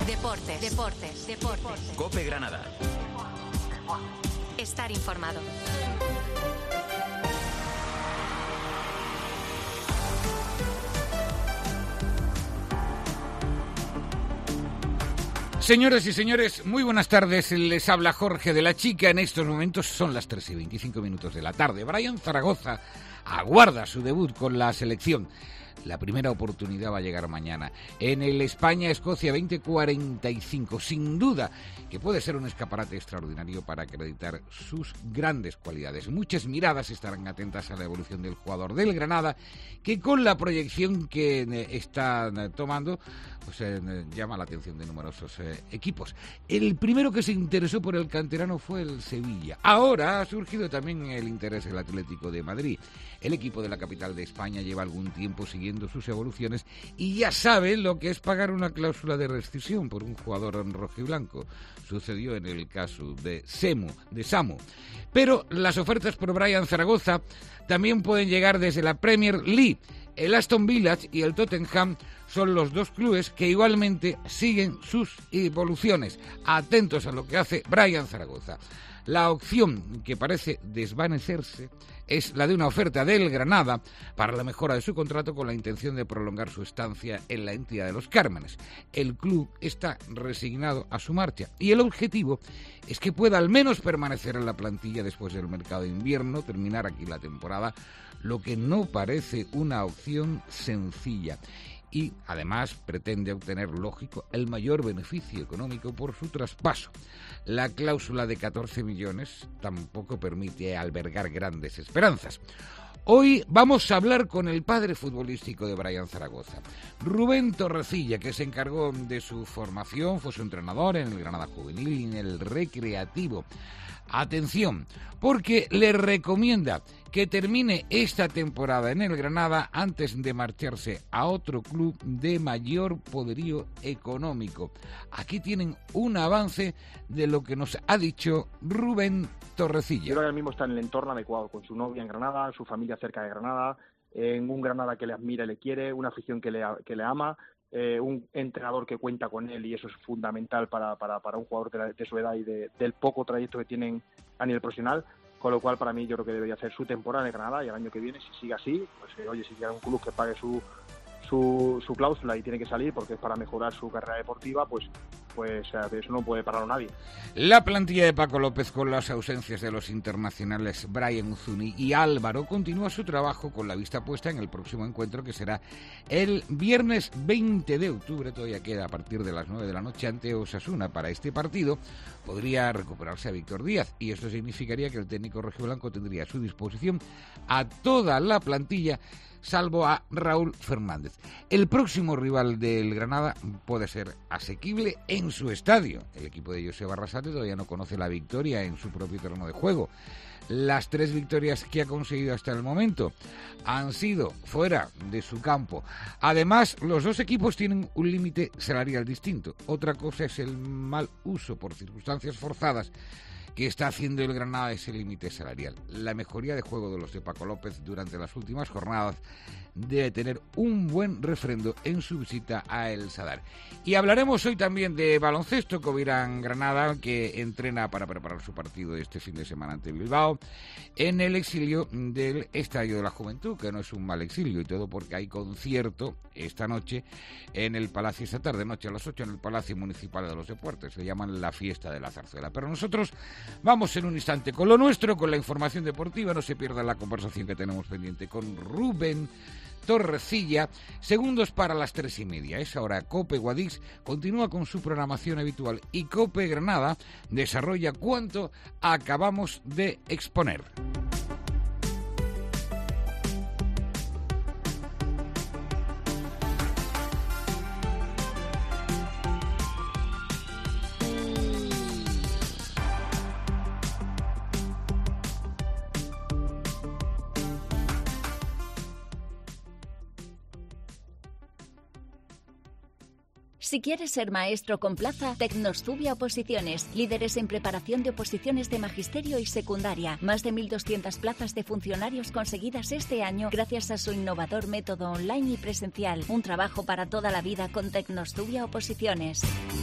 Deportes. COPE Granada. Estar informado. Señoras y señores, muy buenas tardes. Les habla Jorge de la Chica. En estos momentos son las 3:25 de la tarde. Brian Zaragoza aguarda su debut con la selección. La primera oportunidad va a llegar mañana en el España-Escocia 2045. Sin duda que puede ser un escaparate extraordinario para acreditar sus grandes cualidades. Muchas miradas estarán atentas a la evolución del jugador del Granada, que con la proyección que está tomando, pues llama la atención de numerosos equipos. El primero que se interesó por el canterano fue el Sevilla. Ahora ha surgido también el interés del Atlético de Madrid. El equipo de la capital de España lleva algún tiempo siguiendo sus evoluciones y ya sabe lo que es pagar una cláusula de rescisión por un jugador rojiblanco. Sucedió en el caso de Samu. Pero las ofertas por Brian Zaragoza también pueden llegar desde la Premier League. El Aston Villa y el Tottenham son los dos clubes que igualmente siguen sus evoluciones. Atentos a lo que hace Brian Zaragoza. La opción que parece desvanecerse es la de una oferta del Granada para la mejora de su contrato con la intención de prolongar su estancia en la entidad de los Cármenes. El club está resignado a su marcha y el objetivo es que pueda al menos permanecer en la plantilla después del mercado de invierno, terminar aquí la temporada, lo que no parece una opción sencilla. Y además pretende obtener, lógico, el mayor beneficio económico por su traspaso. La cláusula de 14 millones tampoco permite albergar grandes esperanzas. Hoy vamos a hablar con el padre futbolístico de Brian Zaragoza, Rubén Torrecilla, que se encargó de su formación, fue su entrenador en el Granada Juvenil y en el Recreativo. Atención, porque le recomienda que termine esta temporada en el Granada antes de marcharse a otro club de mayor poderío económico. Aquí tienen un avance de lo que nos ha dicho Rubén Torrecilla. Yo creo que ahora mismo está en el entorno adecuado, con su novia en Granada, su familia cerca de Granada, en un Granada que le admira y le quiere, una afición que le ama, un entrenador que cuenta con él, y eso es fundamental para un jugador de su edad y del poco trayecto que tienen a nivel profesional, con lo cual para mí yo creo que debería hacer su temporada en Granada y el año que viene, si sigue así, pues oye, si llega un club que pague su cláusula y tiene que salir porque es para mejorar su carrera deportiva, pues eso no puede pararlo nadie. La plantilla de Paco López, con las ausencias de los internacionales Brian Uzuni y Álvaro, continúa su trabajo con la vista puesta en el próximo encuentro, que será el viernes 20 de octubre, todavía queda a partir de las 9 de la noche ante Osasuna. Para este partido podría recuperarse a Víctor Díaz y esto significaría que el técnico rojiblanco tendría a su disposición a toda la plantilla, salvo a Raúl Fernández. El próximo rival del Granada puede ser asequible en su estadio. El equipo de Joseba Arrasate todavía no conoce la victoria en su propio terreno de juego. Las 3 victorias que ha conseguido hasta el momento han sido fuera de su campo. Además, los dos equipos tienen un límite salarial distinto. Otra cosa es el mal uso por circunstancias forzadas que está haciendo el Granada ese límite salarial. La mejoría de juego de los de Paco López durante las últimas jornadas debe tener un buen refrendo en su visita a El Sadar. Y hablaremos hoy también de baloncesto. Covirán Granada, que entrena para preparar su partido este fin de semana ante Bilbao, en el exilio del Estadio de la Juventud, que no es un mal exilio, y todo porque hay concierto esta noche en el Palacio, esta tarde noche a las 8 en el Palacio Municipal de los Deportes. Se llaman la Fiesta de la Zarzuela. Pero nosotros vamos en un instante con lo nuestro, con la información deportiva. No se pierda la conversación que tenemos pendiente con Rubén Torrecilla. Segundos para las 3:30. Es ahora COPE Guadix continúa con su programación habitual y COPE Granada desarrolla cuanto acabamos de exponer. Si quieres ser maestro con plaza, Tecnostubia Oposiciones, líderes en preparación de oposiciones de magisterio y secundaria. Más de 1.200 plazas de funcionarios conseguidas este año gracias a su innovador método online y presencial. Un trabajo para toda la vida con Tecnostubia Oposiciones.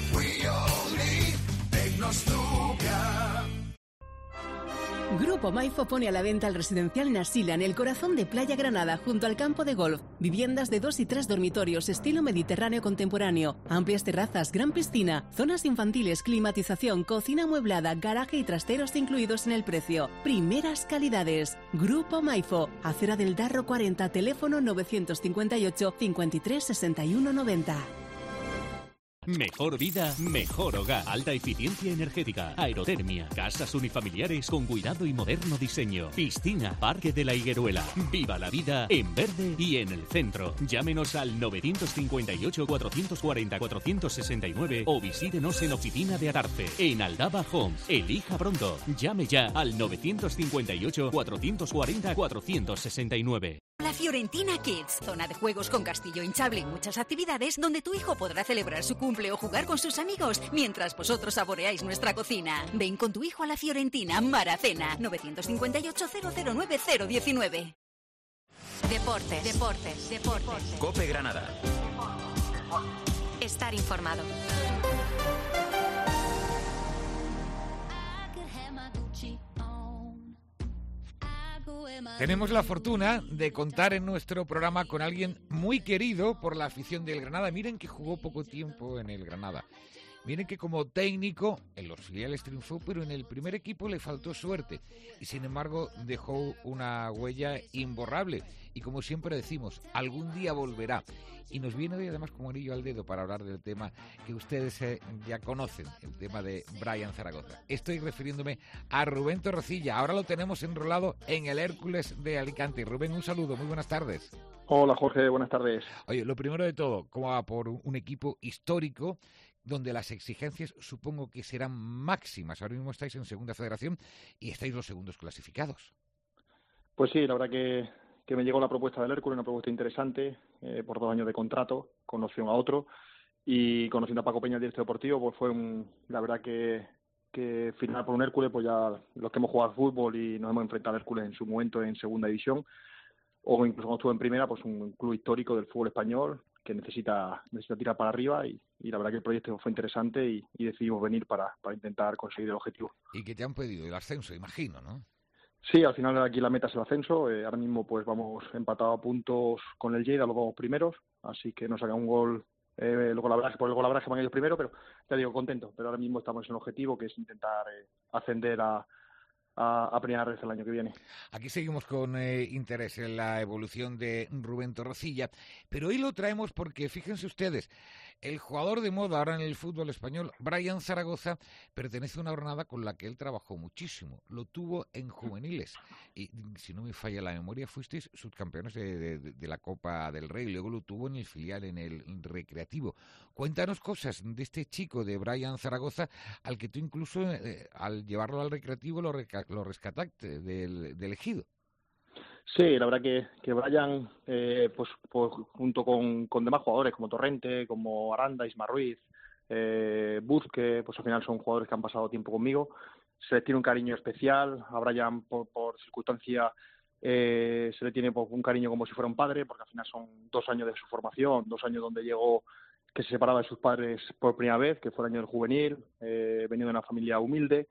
Grupo Maifo pone a la venta el residencial Nasila en el corazón de Playa Granada, junto al campo de golf. Viviendas de 2 y 3 dormitorios, estilo mediterráneo contemporáneo. Amplias terrazas, gran piscina, zonas infantiles, climatización, cocina amueblada, garaje y trasteros incluidos en el precio. Primeras calidades. Grupo Maifo, Acera del Darro 40, teléfono 958 53 61 90. Mejor vida, mejor hogar. Alta eficiencia energética, aerotermia, casas unifamiliares con cuidado y moderno diseño. Piscina, Parque de la Higueruela. Viva la vida en verde y en el centro. Llámenos al 958 440 469 o visítenos en Oficina de Adarfe, en Aldaba Homes. Elija pronto. Llame ya al 958 440 469. La Fiorentina Kids, zona de juegos con castillo hinchable y muchas actividades donde tu hijo podrá celebrar su cumple o jugar con sus amigos mientras vosotros saboreáis nuestra cocina. Ven con tu hijo a la Fiorentina Maracena, 958 009 019. Deportes. COPE Granada. Estar informado. Tenemos la fortuna de contar en nuestro programa con alguien muy querido por la afición del Granada. Miren que jugó poco tiempo en el Granada. Miren que como técnico en los filiales triunfó, pero en el primer equipo le faltó suerte y sin embargo dejó una huella imborrable. Y como siempre decimos, algún día volverá. Y nos viene hoy además como anillo al dedo para hablar del tema que ustedes ya conocen, el tema de Brian Zaragoza. Estoy refiriéndome a Rubén Torrecilla. Ahora lo tenemos enrolado en el Hércules de Alicante. Rubén, un saludo, muy buenas tardes. Hola Jorge, buenas tardes. Oye, lo primero de todo, ¿cómo va por un equipo histórico donde las exigencias supongo que serán máximas? Ahora mismo estáis en Segunda Federación y estáis los segundos clasificados. Pues sí, la verdad que me llegó la propuesta del Hércules, una propuesta interesante, por 2 años de contrato, con opción a otro, y conociendo a Paco Peña, el director deportivo, pues fue la verdad que firmar por un Hércules, pues ya los que hemos jugado al fútbol y nos hemos enfrentado al Hércules en su momento en Segunda División, o incluso cuando estuve en Primera, pues un club histórico del fútbol español que necesita tirar para arriba y la verdad que el proyecto fue interesante y decidimos venir para intentar conseguir el objetivo. ¿Y qué te han pedido? El ascenso, imagino, ¿no? Sí, al final aquí la meta es el ascenso. Ahora mismo pues vamos empatados a puntos con el Lleida, los 2 primeros, así que nos saca un gol el golabraje, por el golabraje van ellos primero, pero te digo contento. Pero ahora mismo estamos en el objetivo que es intentar ascender a primera vez el año que viene. Aquí seguimos con interés en la evolución de Rubén Torrecilla, pero hoy lo traemos porque, fíjense ustedes, el jugador de moda ahora en el fútbol español, Brian Zaragoza, pertenece a una jornada con la que él trabajó muchísimo. Lo tuvo en juveniles y, si no me falla la memoria, fuisteis subcampeones de la Copa del Rey, luego lo tuvo en el filial, en el recreativo. Cuéntanos cosas de este chico, de Brian Zaragoza, al que tú incluso al llevarlo al recreativo lo rescataste del Ejido. Sí, la verdad que Brian, pues junto con demás jugadores como Torrente, como Aranda, Isma Ruiz, Buzque, pues al final son jugadores que han pasado tiempo conmigo. Se les tiene un cariño especial. A Brian, por circunstancia, se le tiene un cariño como si fuera un padre, porque al final son 2 años de su formación, 2 años donde llegó, que se separaba de sus padres por primera vez, que fue el año del juvenil, venido de una familia humilde.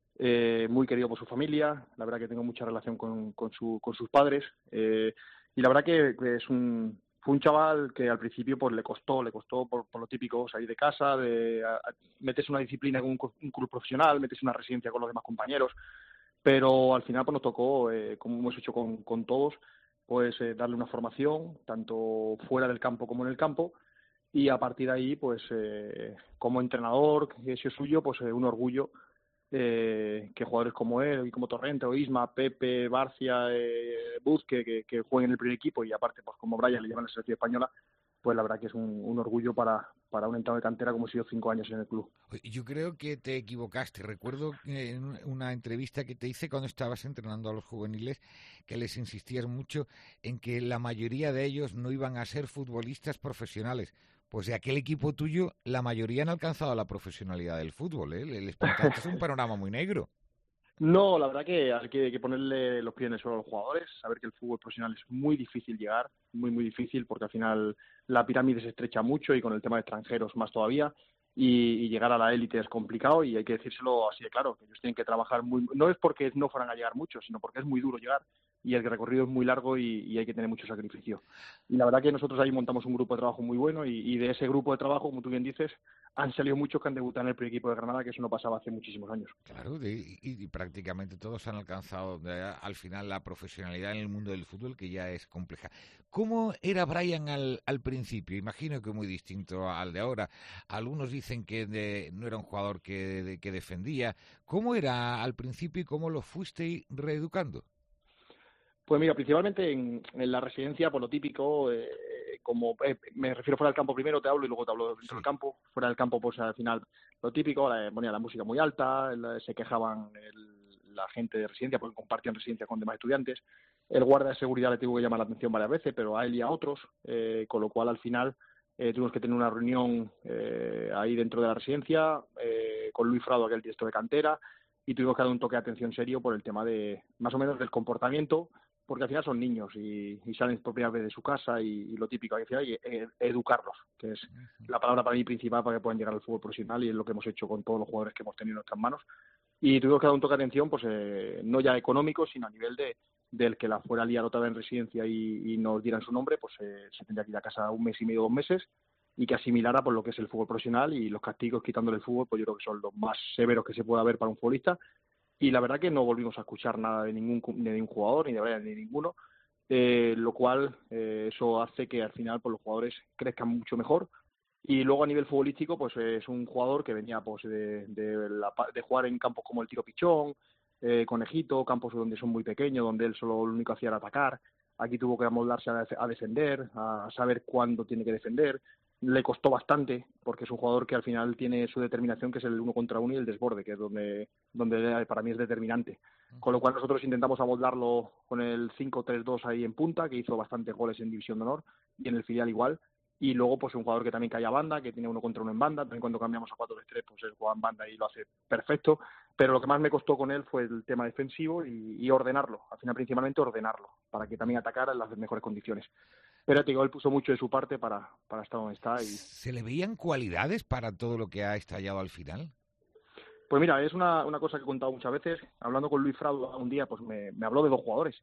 Muy querido por su familia, la verdad que tengo mucha relación con sus padres, y la verdad que fue un chaval que al principio pues le costó por lo típico, salir de casa, meterse una disciplina con un club profesional, meterse una residencia con los demás compañeros, pero al final pues nos tocó, como hemos hecho con todos, pues darle una formación, tanto fuera del campo como en el campo, y a partir de ahí pues como entrenador, que es suyo, pues un orgullo que jugadores como él y como Torrente o Isma, Pepe, Barcia, Buzque, que jueguen en el primer equipo y aparte pues como Brian le llevan a la selección española, pues la verdad que es un orgullo para un entrado de cantera como he sido 5 años en el club. Yo creo que te equivocaste. Recuerdo en una entrevista que te hice cuando estabas entrenando a los juveniles que les insistías mucho en que la mayoría de ellos no iban a ser futbolistas profesionales. Pues de aquel equipo tuyo, la mayoría han alcanzado la profesionalidad del fútbol, ¿eh? Les pintaste un panorama muy negro. No, la verdad que hay que ponerle los pies en el suelo a los jugadores, saber que el fútbol profesional es muy difícil llegar, muy difícil, porque al final la pirámide se estrecha mucho y con el tema de extranjeros más todavía, y llegar a la élite es complicado y hay que decírselo así de claro, que ellos tienen que trabajar no es porque no fueran a llegar muchos, sino porque es muy duro llegar y el recorrido es muy largo y hay que tener mucho sacrificio. Y la verdad que nosotros ahí montamos un grupo de trabajo muy bueno y de ese grupo de trabajo, como tú bien dices, han salido muchos que han debutado en el primer equipo de Granada, que eso no pasaba hace muchísimos años. Claro, y prácticamente todos han alcanzado al final la profesionalidad en el mundo del fútbol, que ya es compleja. ¿Cómo era Brian al principio? Imagino que muy distinto al de ahora. Algunos dicen que no era un jugador que defendía. ¿Cómo era al principio y cómo lo fuiste reeducando? Pues mira, principalmente en la residencia, por lo típico, me refiero fuera del campo primero, te hablo y luego te hablo dentro del campo. Fuera del campo, pues al final, lo típico, ponía la música muy alta, se quejaban la gente de residencia porque compartían residencia con demás estudiantes. El guardia de seguridad le tuvo que llamar la atención varias veces, pero a él y a otros, con lo cual al final tuvimos que tener una reunión ahí dentro de la residencia con Luis Frado, aquel director de cantera, y tuvimos que dar un toque de atención serio por el tema de, más o menos, del comportamiento, porque al final son niños y salen por primera vez de su casa y lo típico, al final hay que educarlos, que es la palabra para mí principal para que puedan llegar al fútbol profesional y es lo que hemos hecho con todos los jugadores que hemos tenido en nuestras manos. Y tuvimos que dar un toque de atención, pues no ya económico, sino a nivel del que la fuera a liar otra vez en residencia y nos dieran su nombre, pues se tendría que ir a casa 1 mes y medio, 2 meses, y que asimilara por lo que es el fútbol profesional y los castigos quitándole el fútbol, pues yo creo que son los más severos que se puede haber para un futbolista. Y la verdad que no volvimos a escuchar nada de ningún jugador, ni de Brian, ni ninguno, lo cual eso hace que al final pues los jugadores crezcan mucho mejor. Y luego a nivel futbolístico, pues es un jugador que venía pues de jugar en campos como el tiro pichón, conejito, campos donde son muy pequeños, donde él solo lo único hacía era atacar. Aquí tuvo que amoldarse a defender, a saber cuándo tiene que defender. Le costó bastante, porque es un jugador que al final tiene su determinación, que es el 1 contra 1 y el desborde, que es donde para mí es determinante. Con lo cual nosotros intentamos amoldarlo con el 5-3-2 ahí en punta, que hizo bastantes goles en División de Honor, y en el filial igual. Y luego pues un jugador que también cae a banda, que tiene 1 contra 1 en banda. También cuando cambiamos a 4-3-3, pues él juega en banda y lo hace perfecto. Pero lo que más me costó con él fue el tema defensivo y ordenarlo. Al final, principalmente, ordenarlo, para que también atacara en las mejores condiciones. Pero te digo, él puso mucho de su parte para estar donde está. ¿Se le veían cualidades para todo lo que ha estallado al final? Pues mira, es una cosa que he contado muchas veces. Hablando con Luis Frado un día, pues me habló de 2 jugadores.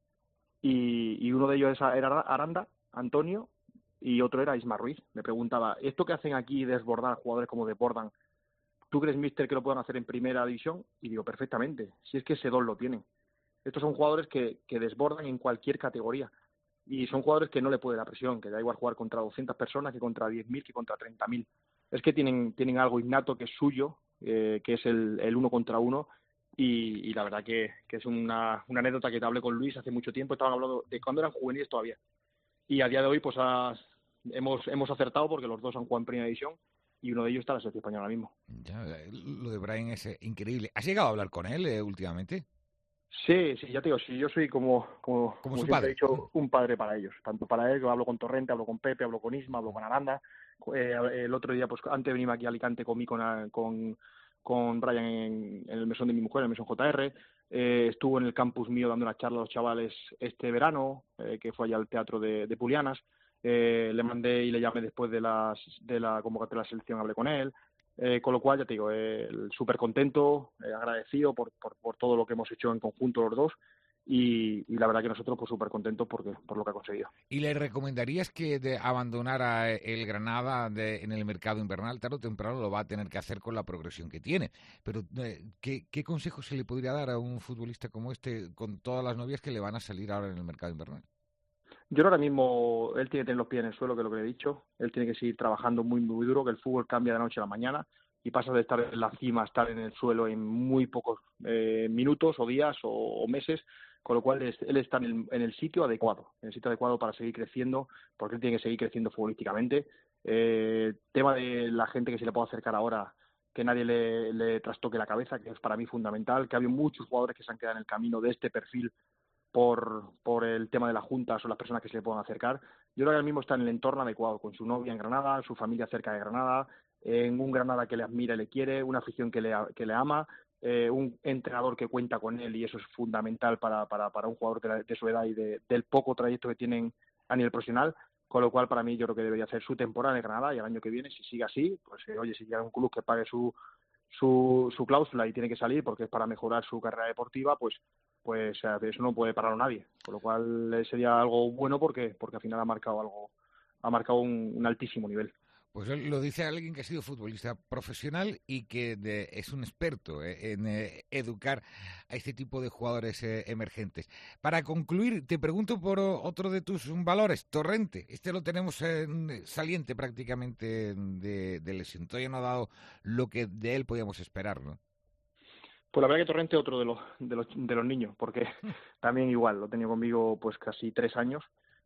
Y uno de ellos era Aranda, Antonio, y otro era Isma Ruiz. Me preguntaba, ¿esto que hacen aquí desbordar jugadores como desbordan, tú crees, míster, que lo puedan hacer en primera división? Y digo, perfectamente, si es que ese don lo tienen. Estos son jugadores que desbordan en cualquier categoría. Y son jugadores que no le puede la presión, que da igual jugar contra 200 personas que contra 10.000, que contra 30.000. Es que tienen algo innato que es suyo, que es el 1 contra 1, y la verdad que es una anécdota que te hablé con Luis hace mucho tiempo. Estaban hablando de cuando eran juveniles todavía. Y a día de hoy pues hemos acertado, porque los dos han jugado en primera división y uno de ellos está en la selección española ahora mismo. Ya, lo de Brian es increíble. ¿Has llegado a hablar con él últimamente? Sí, ya te digo, sí, yo soy como su siempre padre. he dicho, un padre para ellos. Tanto para él, yo hablo con Torrente, hablo con Pepe, hablo con Isma, hablo con Aranda. El otro día, pues antes de venirme aquí a Alicante, comí con Brian en el mesón de mi mujer, en el mesón JR. Estuvo en el campus mío dando una charla a los chavales este verano, que fue allá al teatro de Pulianas. Le mandé y le llamé después de la convocatoria de la selección, hablé con él. Con lo cual, ya te digo, súper contento, agradecido por todo lo que hemos hecho en conjunto los dos, y la verdad que nosotros pues súper contentos por lo que ha conseguido. ¿Y le recomendarías que abandonara el Granada en el mercado invernal? Tarde o temprano lo va a tener que hacer con la progresión que tiene, pero ¿qué consejo se le podría dar a un futbolista como este con todas las novias que le van a salir ahora en el mercado invernal? Yo ahora mismo, él tiene que tener los pies en el suelo, que es lo que le he dicho. Él tiene que seguir trabajando muy duro, que el fútbol cambia de la noche a la mañana y pasa de estar en la cima a estar en el suelo en muy pocos minutos o días o meses, con lo cual él está en el sitio adecuado, para seguir creciendo, porque él tiene que seguir creciendo futbolísticamente. Tema de la gente que se le puede acercar ahora, que nadie le trastoque la cabeza, que es para mí fundamental, que ha habido muchos jugadores que se han quedado en el camino de este perfil por el tema de las juntas o las personas que se le puedan acercar. Yo creo que ahora mismo está en el entorno adecuado, con su novia en Granada, su familia cerca de Granada, en un Granada que le admira y le quiere, una afición que le ama, un entrenador que cuenta con él, y eso es fundamental para un jugador de su edad y del poco trayecto que tienen a nivel profesional. Con lo cual, para mí, yo creo que debería hacer su temporada en Granada, y el año que viene, si sigue así, pues oye, si llega un club que pague su cláusula y tiene que salir porque es para mejorar su carrera deportiva, pues eso no puede pararlo nadie. Con lo cual sería algo bueno porque al final ha marcado un altísimo nivel. Pues lo dice alguien que ha sido futbolista profesional y que es un experto en educar a este tipo de jugadores emergentes. Para concluir, te pregunto por otro de tus valores, Torrente. Este lo tenemos saliente prácticamente de lesión. Todavía no ha dado lo que de él podíamos esperar, ¿no? Pues la verdad que Torrente es otro de los niños, porque también igual, lo he tenido conmigo pues casi 3 años.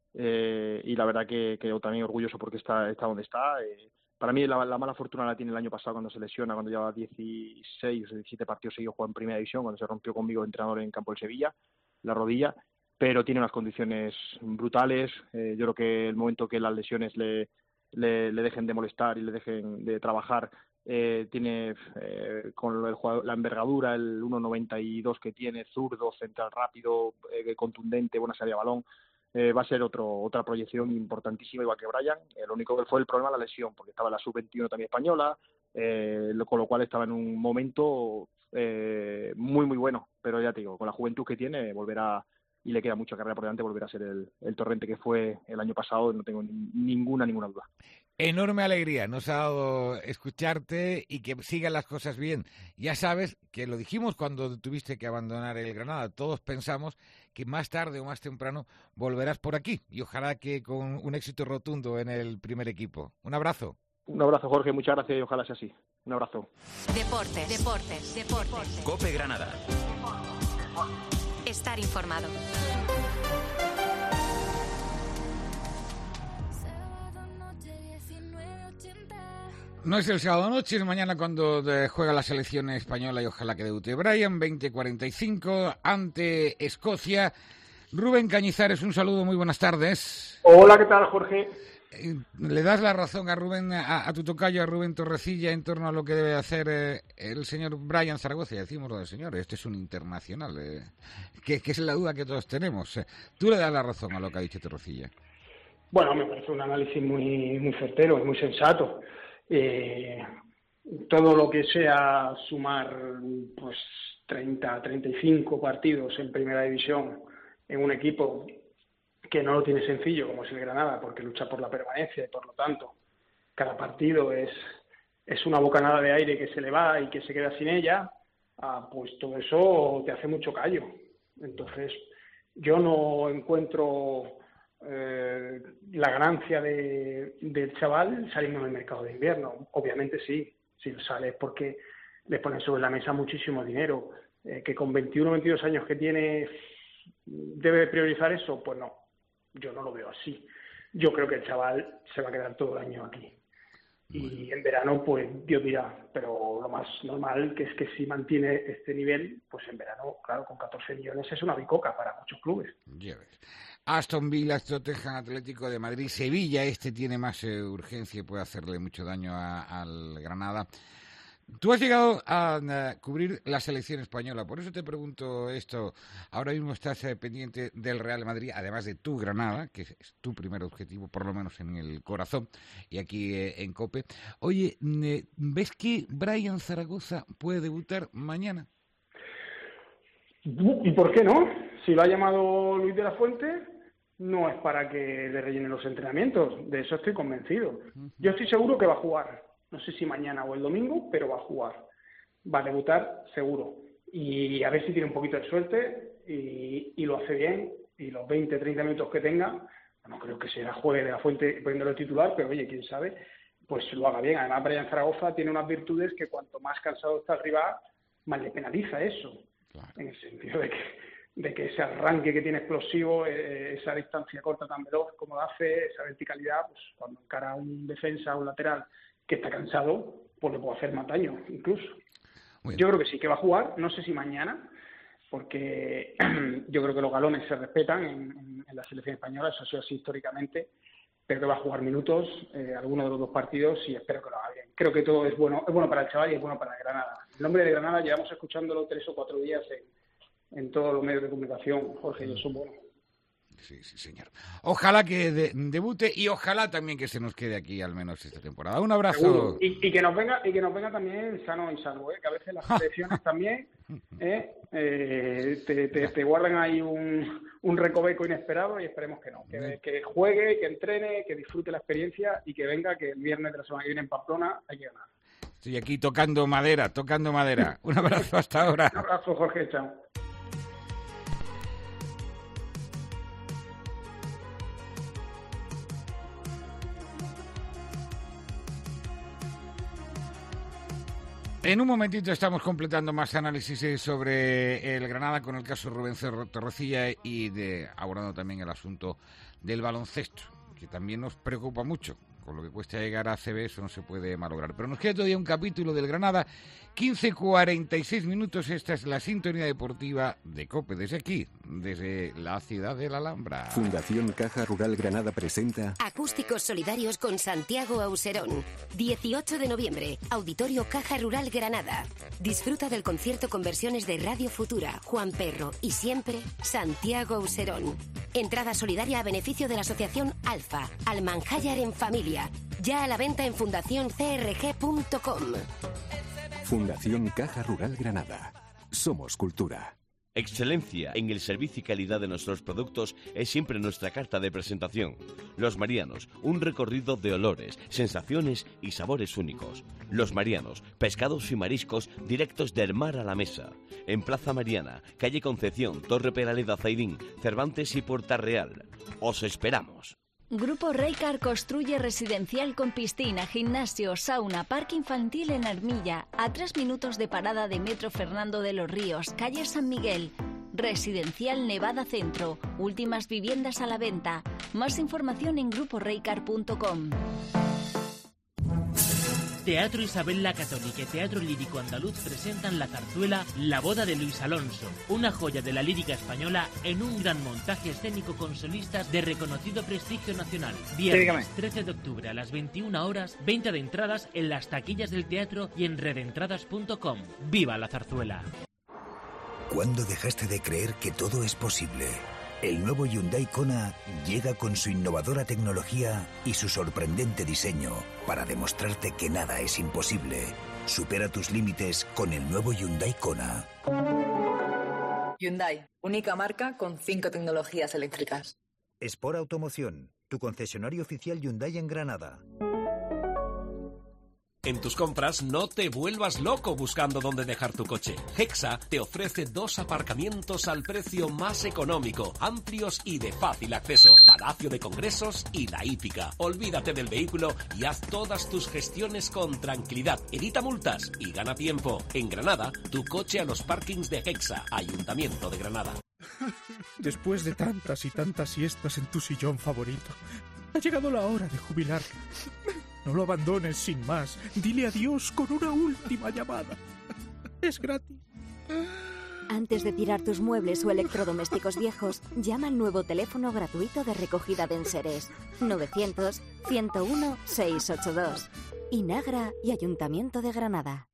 Y la verdad que yo también orgulloso porque está donde está. Para mí la mala fortuna la tiene el año pasado cuando se lesiona, cuando llevaba 16 o 17 partidos seguidos jugando en primera división, cuando se rompió conmigo entrenador en campo del Sevilla, la rodilla, pero tiene unas condiciones brutales. Yo creo que el momento que las lesiones le dejen de molestar y le dejen de trabajar, tiene con la envergadura, el 1,92 que tiene, zurdo, central rápido, contundente, buena salida de balón. Va a ser otra proyección importantísima, igual que Brian. Lo único que fue el problema la lesión, porque estaba en la sub-21 también española, con lo cual estaba en un momento muy, muy bueno. Pero ya te digo, con la juventud que tiene, volverá, y le queda mucha carrera por delante, volverá a ser el Torrente que fue el año pasado, no tengo ninguna duda. Enorme alegría nos ha dado escucharte y que sigan las cosas bien. Ya sabes que lo dijimos cuando tuviste que abandonar el Granada. Todos pensamos que más tarde o más temprano volverás por aquí y ojalá que con un éxito rotundo en el primer equipo. Un abrazo. Un abrazo, Jorge. Muchas gracias y ojalá sea así. Un abrazo. Deportes. COPE Granada. Estar informado. No es el sábado noche, es mañana cuando juega la selección española y ojalá que debute Brian, 20:45 ante Escocia. Rubén Cañizares, un saludo, muy buenas tardes. Hola, ¿qué tal, Jorge? ¿Le das la razón a Rubén, a tu tocayo, a Rubén Torrecilla, en torno a lo que debe hacer el señor Brian Zaragoza? Y decimos lo del señor, este es un internacional, que es la duda que todos tenemos. ¿Tú le das la razón a lo que ha dicho Torrecilla? Bueno, me parece un análisis muy, muy certero y muy sensato. Todo lo que sea sumar pues 30, 35 partidos en primera división en un equipo que no lo tiene sencillo como es el Granada, porque lucha por la permanencia y por lo tanto cada partido es una bocanada de aire que se le va y que se queda sin ella, pues todo eso te hace mucho callo. Entonces yo no encuentro la ganancia del chaval saliendo del mercado de invierno. Obviamente sí, si sale es porque le ponen sobre la mesa muchísimo dinero. Que con 21 o 22 años que tiene debe priorizar eso, pues no, yo no lo veo así. Yo creo que el chaval se va a quedar todo el año aquí. Y en verano, pues Dios dirá, pero lo más normal que es que si mantiene este nivel, pues en verano, claro, con 14 millones es una bicoca para muchos clubes. Ya ves. Aston Villa, Tottenham, Atlético de Madrid, Sevilla, tiene más urgencia y puede hacerle mucho daño al Granada. Tú has llegado a cubrir la selección española, por eso te pregunto esto. Ahora mismo estás pendiente del Real Madrid, además de tu Granada, que es tu primer objetivo, por lo menos en el corazón, y aquí en COPE. Oye, ¿ves que Brian Zaragoza puede debutar mañana? ¿Y por qué no? Si lo ha llamado Luis de la Fuente, no es para que le rellenen los entrenamientos, de eso estoy convencido. Yo estoy seguro que va a jugar. No sé si mañana o el domingo, pero va a jugar. Va a debutar seguro. Y a ver si tiene un poquito de suerte y lo hace bien. Y los 20, 30 minutos que tenga, no creo que sea juegue de la Fuente poniéndolo titular, pero oye, quién sabe, pues lo haga bien. Además, Brian Zaragoza tiene unas virtudes que cuanto más cansado está el rival, más le penaliza eso. Claro. En el sentido de que ese arranque que tiene explosivo, esa distancia corta tan veloz como lo hace, esa verticalidad, pues cuando encara a un defensa o un lateral que está cansado, pues le puede hacer más daño incluso. Yo creo que sí que va a jugar, no sé si mañana, porque yo creo que los galones se respetan en la selección española, eso ha sido así históricamente, pero que va a jugar minutos alguno de los dos partidos y espero que lo haga bien. Creo que todo es bueno para el chaval y es bueno para el Granada. El nombre de Granada llevamos escuchándolo 3 o 4 días en todos los medios de comunicación, Jorge, y eso es bueno. Sí, señor. Ojalá que debute y ojalá también que se nos quede aquí al menos esta temporada. Un abrazo. Y que nos venga también sano y salvo, que a veces las selecciones también te guardan ahí un recoveco inesperado y esperemos que no. Que juegue, que entrene, que disfrute la experiencia y que venga, que el viernes de la semana que viene en Pamplona hay que ganar. Estoy aquí tocando madera. Un abrazo hasta ahora. Un abrazo, Jorge, chao. En un momentito estamos completando más análisis sobre el Granada con el caso Rubén Torrecilla y abordando también el asunto del baloncesto, que también nos preocupa mucho. Con lo que cuesta llegar a ACB eso no se puede malograr. Pero nos queda todavía un capítulo del Granada. 15:46 minutos. Esta es la sintonía deportiva de COPE desde aquí, desde la ciudad de la Alhambra. Fundación Caja Rural Granada presenta Acústicos Solidarios con Santiago Auserón. 18 de noviembre, Auditorio Caja Rural Granada. Disfruta del concierto con versiones de Radio Futura, Juan Perro y siempre Santiago Auserón. Entrada solidaria a beneficio de la asociación Alfa, Almanjayar en Familia. Ya a la venta en fundacioncrg.com. Fundación Caja Rural Granada. Somos cultura. Excelencia en el servicio y calidad de nuestros productos es siempre nuestra carta de presentación. Los Marianos, un recorrido de olores, sensaciones y sabores únicos. Los Marianos, pescados y mariscos directos del mar a la mesa. En Plaza Mariana, calle Concepción, Torre Peraleda Zaidín, Cervantes y Puerta Real. Os esperamos. Grupo Reycar construye residencial con piscina, gimnasio, sauna, parque infantil en Armilla, a 3 minutos de parada de Metro Fernando de los Ríos, calle San Miguel. Residencial Nevada Centro, últimas viviendas a la venta. Más información en gruporeycar.com. Teatro Isabel la Católica y Teatro Lírico Andaluz presentan la zarzuela La boda de Luis Alonso, una joya de la lírica española en un gran montaje escénico con solistas de reconocido prestigio nacional. Viernes 13 de octubre a las 21 horas, venta de entradas en las taquillas del teatro y en redentradas.com. ¡Viva la zarzuela! ¿Cuándo dejaste de creer que todo es posible? El nuevo Hyundai Kona llega con su innovadora tecnología y su sorprendente diseño para demostrarte que nada es imposible. Supera tus límites con el nuevo Hyundai Kona. Hyundai, única marca con 5 tecnologías eléctricas. Sport Automoción, tu concesionario oficial Hyundai en Granada. En tus compras no te vuelvas loco buscando dónde dejar tu coche. Hexa te ofrece 2 aparcamientos al precio más económico, amplios y de fácil acceso. Palacio de Congresos y La Hípica. Olvídate del vehículo y haz todas tus gestiones con tranquilidad. Evita multas y gana tiempo. En Granada, tu coche a los parkings de Hexa, Ayuntamiento de Granada. Después de tantas y tantas siestas en tu sillón favorito, ha llegado la hora de jubilar. No lo abandones sin más. Dile adiós con una última llamada. Es gratis. Antes de tirar tus muebles o electrodomésticos viejos, llama al nuevo teléfono gratuito de recogida de enseres. 900-101-682. Inagra y Ayuntamiento de Granada.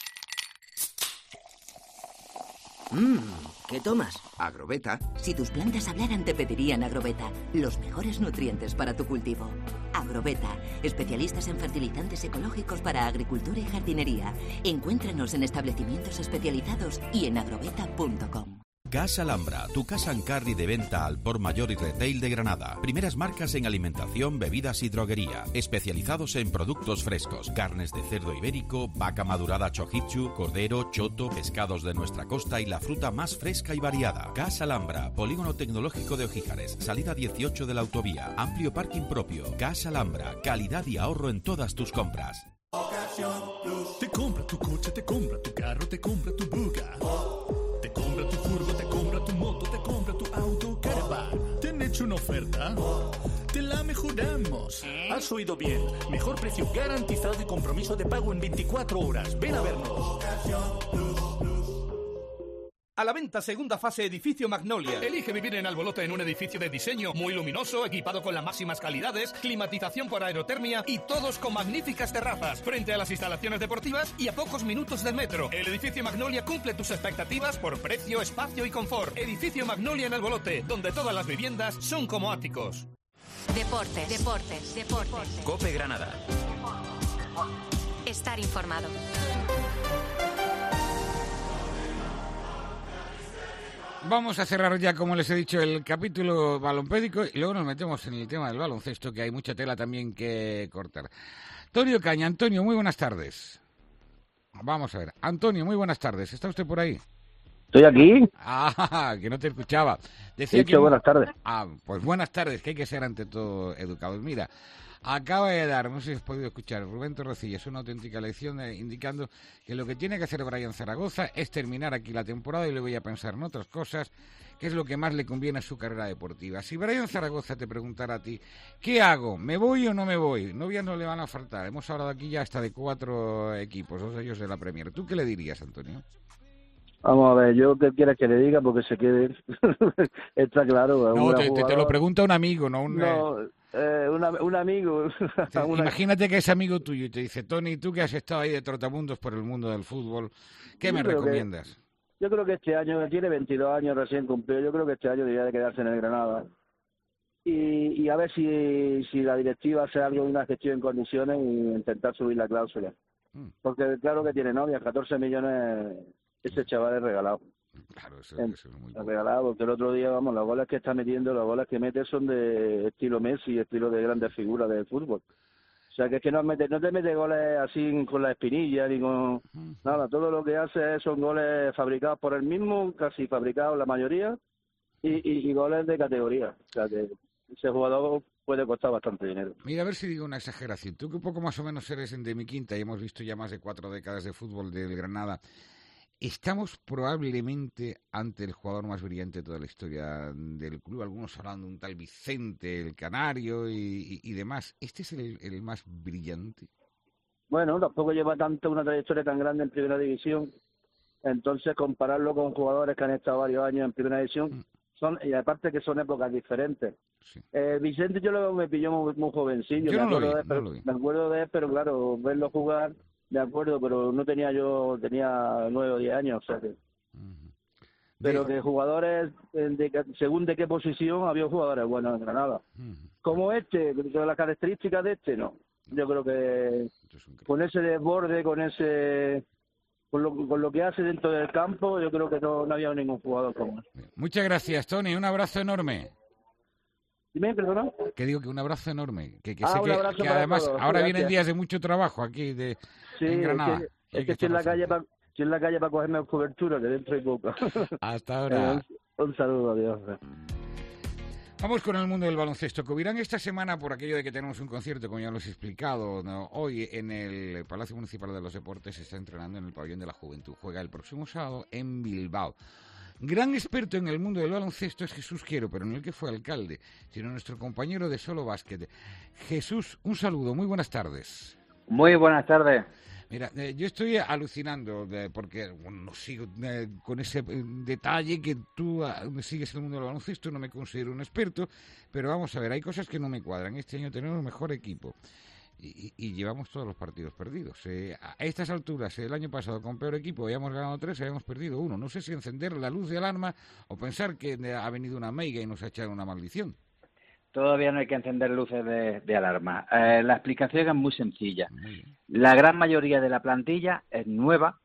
¿Qué tomas? Agrobeta. Si tus plantas hablaran te pedirían Agrobeta, los mejores nutrientes para tu cultivo. Agrobeta, especialistas en fertilizantes ecológicos para agricultura y jardinería. Encuéntranos en establecimientos especializados y en agrobeta.com. Casa Alhambra, tu casa en carry de venta al por mayor y retail de Granada. Primeras marcas en alimentación, bebidas y droguería. Especializados en productos frescos, carnes de cerdo ibérico, vaca madurada chojichu, cordero, choto, pescados de nuestra costa y la fruta más fresca y variada. Casa Alhambra, polígono tecnológico de Ojíjares, salida 18 de la autovía. Amplio parking propio. Casa Alhambra, calidad y ahorro en todas tus compras. Te compra tu coche, te compra tu carro, te compra tu buga. Te compra tu furgo, te compra tu moto, te compra tu auto, caravan. ¿Te han hecho una oferta? Te la mejoramos. Has oído bien. Mejor precio garantizado y compromiso de pago en 24 horas. Ven a vernos. A la venta segunda fase edificio Magnolia. Elige vivir en Albolote en un edificio de diseño muy luminoso, equipado con las máximas calidades, climatización por aerotermia y todos con magníficas terrazas, frente a las instalaciones deportivas y a pocos minutos del metro. El edificio Magnolia cumple tus expectativas por precio, espacio y confort. Edificio Magnolia en Albolote, donde todas las viviendas son como áticos. Deportes. COPE Granada. Estar informado. Vamos a cerrar ya, como les he dicho, el capítulo balompédico y luego nos metemos en el tema del baloncesto, que hay mucha tela también que cortar. Antonio Caña. Antonio, muy buenas tardes. Vamos a ver. Antonio, muy buenas tardes. ¿Está usted por ahí? Estoy aquí. Que no te escuchaba. Decía que... buenas tardes. Pues buenas tardes, que hay que ser ante todo educados. Mira, acaba de dar, no sé si has podido escuchar, Rubén Torrecillas, una auténtica lección indicando que lo que tiene que hacer Brian Zaragoza es terminar aquí la temporada y le voy a pensar en otras cosas, que es lo que más le conviene a su carrera deportiva. Si Brian Zaragoza te preguntara a ti, ¿qué hago? ¿Me voy o no me voy? Novias no le van a faltar. Hemos hablado aquí ya hasta de 4 equipos, 2 de ellos de la Premier. ¿Tú qué le dirías, Antonio? Vamos a ver, yo qué quieres que le diga porque se quede. Está claro. No, te lo pregunta un amigo, no un... un amigo. Imagínate que es amigo tuyo y te dice, Tony, tú que has estado ahí de trotamundos por el mundo del fútbol, ¿qué me recomiendas? Yo creo que este año, tiene 22 años recién cumplido, yo creo que este año debería de quedarse en el Granada. Y a ver si la directiva hace algo, una gestión en condiciones y intentar subir la cláusula. Porque claro que tiene novia, 14 millones... Ese chaval es regalado. Claro, eso es muy bueno. Regalado, porque el otro día, vamos, las bolas que está metiendo, las bolas que mete son de estilo Messi, estilo de grandes figuras del fútbol. O sea, que es que no te mete goles así con la espinilla, ni con nada. Todo lo que hace son goles fabricados por él mismo, casi fabricados la mayoría, y goles de categoría. O sea, que ese jugador puede costar bastante dinero. Mira, a ver si digo una exageración. Tú que un poco más o menos eres de mi quinta y hemos visto ya más de 4 décadas de fútbol del Granada, estamos probablemente ante el jugador más brillante de toda la historia del club. Algunos hablan de un tal Vicente, el Canario y demás. ¿Este es el más brillante? Bueno, tampoco lleva tanto una trayectoria tan grande en Primera División. Entonces, compararlo con jugadores que han estado varios años en Primera División, y aparte que son épocas diferentes. Sí. Vicente me pilló muy jovencillo. Yo no me acuerdo de él, pero claro, verlo jugar... De acuerdo, pero tenía 9 o 10 años, o sea que... Pero que jugadores, según de qué posición, había jugadores buenos en Granada. Como de las características de no. Yo creo que con ese desborde, con lo que hace dentro del campo, yo creo que no había ningún jugador como él. Muchas gracias, Tony, un abrazo enorme. Dime, perdona. Que digo que un abrazo enorme. Que además todos. Ahora vienen días de mucho trabajo aquí en Granada. Es que estoy en la calle para cogerme cobertura, que dentro hay poco. Hasta ahora. Un saludo, adiós. Vamos con el mundo del baloncesto. Cubrirán esta semana, por aquello de que tenemos un concierto, como ya lo he explicado, hoy en el Palacio Municipal de los Deportes se está entrenando en el Pabellón de la Juventud. Juega el próximo sábado en Bilbao. Gran experto en el mundo del baloncesto es Jesús Quiero, pero no el que fue alcalde, sino nuestro compañero de Solo Básquet. Jesús, un saludo, muy buenas tardes. Muy buenas tardes. Mira, yo estoy alucinando porque no sigo con ese detalle que tú sigues el mundo del baloncesto, no me considero un experto, pero vamos a ver, hay cosas que no me cuadran. Este año tenemos el mejor equipo. Y llevamos todos los partidos perdidos. A estas alturas, el año pasado con peor equipo habíamos ganado 3 y habíamos perdido 1. No sé si encender la luz de alarma o pensar que ha venido una meiga y nos ha echado una maldición. Todavía no hay que encender luces de alarma. La explicación es muy sencilla. La gran mayoría de la plantilla es nueva.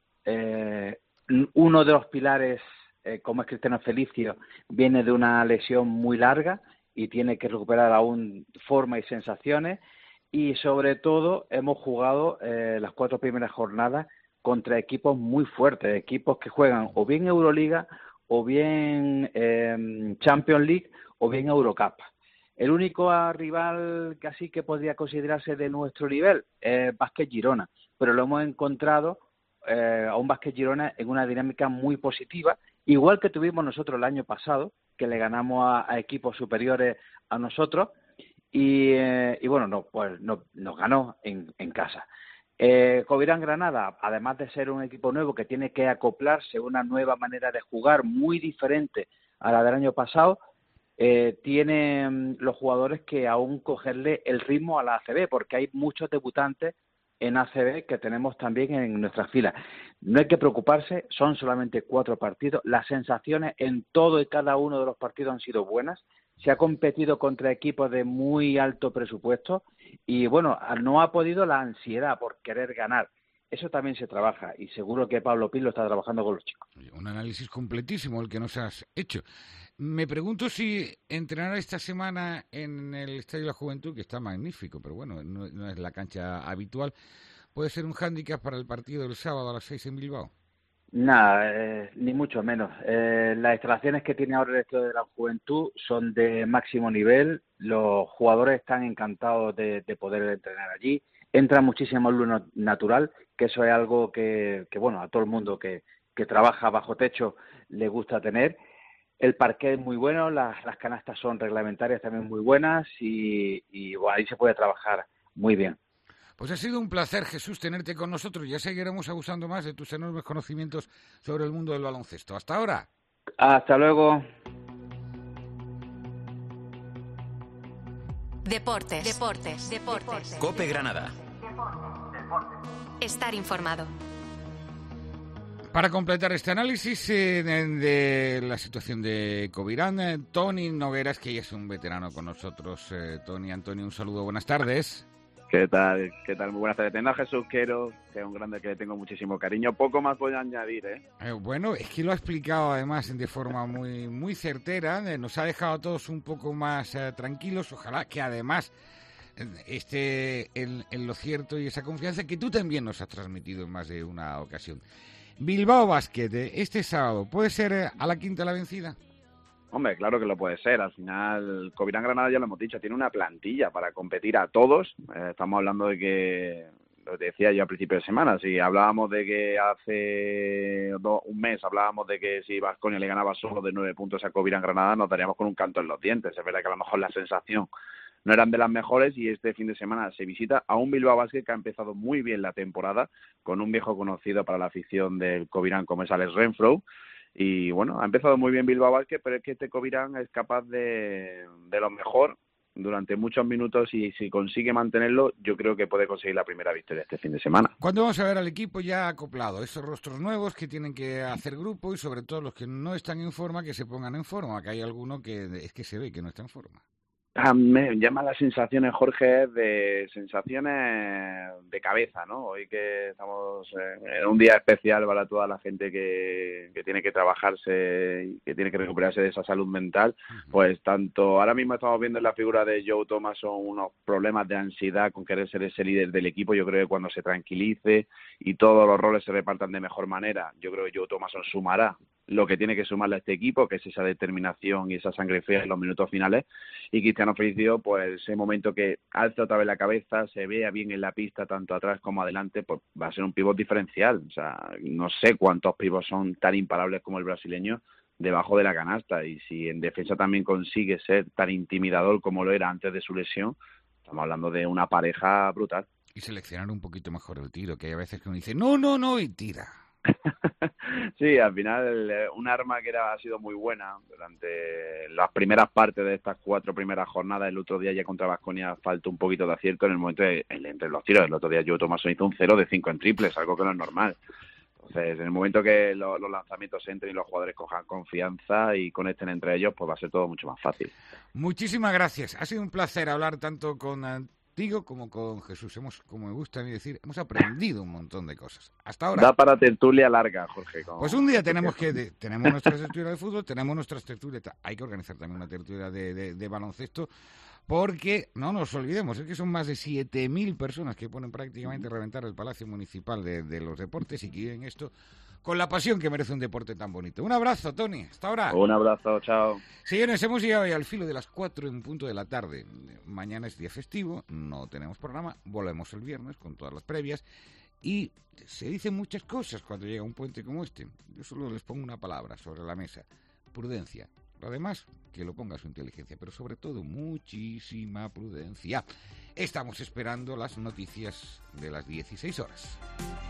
Uno de los pilares, como es Cristiano Felicio, viene de una lesión muy larga y tiene que recuperar aún forma y sensaciones. Y sobre todo hemos jugado las 4 primeras jornadas contra equipos muy fuertes, equipos que juegan o bien Euroliga, o bien Champions League, o bien Eurocup. El único rival casi que podría considerarse de nuestro nivel es Básquet Girona, pero lo hemos encontrado a un Básquet Girona en una dinámica muy positiva, igual que tuvimos nosotros el año pasado, que le ganamos a equipos superiores a nosotros. Y bueno, nos ganó en casa. Covirán Granada, además de ser un equipo nuevo que tiene que acoplarse a una nueva manera de jugar muy diferente a la del año pasado, tiene los jugadores que aún cogerle el ritmo a la ACB, porque hay muchos debutantes en ACB que tenemos también en nuestras filas. No hay que preocuparse, son solamente 4 partidos. Las sensaciones en todo y cada uno de los partidos han sido buenas. Se ha competido contra equipos de muy alto presupuesto y, bueno, no ha podido la ansiedad por querer ganar. Eso también se trabaja y seguro que Pablo Pil lo está trabajando con los chicos. Un análisis completísimo el que nos has hecho. Me pregunto si entrenar esta semana en el Estadio de la Juventud, que está magnífico, pero bueno, no es la cancha habitual, puede ser un hándicap para el partido del sábado a las 6 en Bilbao. Nada, ni mucho menos. Las instalaciones que tiene ahora el Estadio de la Juventud son de máximo nivel. Los jugadores están encantados de poder entrenar allí. Entra muchísima luz natural, que eso es algo que bueno, a todo el mundo que trabaja bajo techo le gusta tener. El parquet es muy bueno, las canastas son reglamentarias también muy buenas y bueno, ahí se puede trabajar muy bien. Pues ha sido un placer, Jesús, tenerte con nosotros. Ya seguiremos abusando más de tus enormes conocimientos sobre el mundo del baloncesto. Hasta ahora. Hasta luego. Deportes. COPE Granada. Estar informado. Para completar este análisis de la situación de Covirán, Toni Nogueras, que ya es un veterano con nosotros. Toni, Antonio, un saludo, buenas tardes. ¿Qué tal? Muy buenas tardes. Tengo a Jesús Quero, que es un grande que le tengo muchísimo cariño. Poco más voy a añadir, Bueno, es que lo ha explicado además de forma muy, muy certera. Nos ha dejado a todos un poco más tranquilos. Ojalá que además esté en lo cierto y esa confianza que tú también nos has transmitido en más de una ocasión. Bilbao Basket, este sábado, ¿puede ser a la quinta la vencida? Hombre, claro que lo puede ser. Al final, Covirán Granada, ya lo hemos dicho, tiene una plantilla para competir a todos. Estamos hablando de que, lo decía yo a principio de semana, si hablábamos de que hace un mes hablábamos de que si Baskonia le ganaba solo de 9 puntos a Covirán Granada, nos daríamos con un canto en los dientes. Es verdad que a lo mejor la sensación no eran de las mejores y este fin de semana se visita a un Bilbao Basket que ha empezado muy bien la temporada con un viejo conocido para la afición del Covirán como es Alex Renfrow. Y bueno, ha empezado muy bien Bilbao Basket, pero es que este Covirán es capaz de lo mejor durante muchos minutos y si consigue mantenerlo, yo creo que puede conseguir la primera victoria este fin de semana. ¿Cuándo vamos a ver al equipo ya acoplado? Esos rostros nuevos que tienen que hacer grupo y sobre todo los que no están en forma, que se pongan en forma, que hay alguno que es que se ve que no está en forma. Me llaman las sensaciones, Jorge, de sensaciones de cabeza, ¿no? Hoy que estamos en un día especial para toda la gente que tiene que trabajarse y que tiene que recuperarse de esa salud mental, pues tanto ahora mismo estamos viendo en la figura de Joe Thomason unos problemas de ansiedad con querer ser ese líder del equipo. Yo creo que cuando se tranquilice y todos los roles se repartan de mejor manera, yo creo que Joe Thomason sumará lo que tiene que sumarle a este equipo, que es esa determinación y esa sangre fría en los minutos finales. Y Cristiano Felicio, pues ese momento que alza otra vez la cabeza, se vea bien en la pista, tanto atrás como adelante, pues va a ser un pívot diferencial. O sea, no sé cuántos pivots son tan imparables como el brasileño debajo de la canasta. Y si en defensa también consigue ser tan intimidador como lo era antes de su lesión, estamos hablando de una pareja brutal. Y seleccionar un poquito mejor el tiro, que hay veces que uno dice, no, y tira. Sí, al final un arma que ha sido muy buena durante las primeras partes de estas 4 primeras jornadas. El otro día ya contra Baskonia faltó un poquito de acierto en el momento entre los tiros. El otro día Joe Thomason hizo un 0 de 5 en triples, algo que no es normal. Entonces, en el momento que los lanzamientos entren y los jugadores cojan confianza y conecten entre ellos, pues va a ser todo mucho más fácil. Muchísimas gracias. Ha sido un placer hablar tanto con Digo, como con Jesús, como me gusta a mí decir, hemos aprendido un montón de cosas. Hasta ahora. Da para tertulia larga, Jorge. Pues un día tenemos nuestras tertulias de fútbol, tenemos nuestras tertulias, hay que organizar también una tertulia de baloncesto, porque no nos olvidemos, es que son más de 7.000 personas que ponen prácticamente a reventar el Palacio Municipal de los Deportes y que viven esto con la pasión que merece un deporte tan bonito. Un abrazo, Toni. Hasta ahora. Un abrazo, chao. Señores, hemos llegado ya al filo de las 4 en punto de la tarde. Mañana es día festivo, no tenemos programa, volvemos el viernes con todas las previas y se dicen muchas cosas cuando llega un puente como este. Yo solo les pongo una palabra sobre la mesa: prudencia. Lo demás, que lo ponga su inteligencia, pero sobre todo muchísima prudencia. Estamos esperando las noticias de las 16 horas.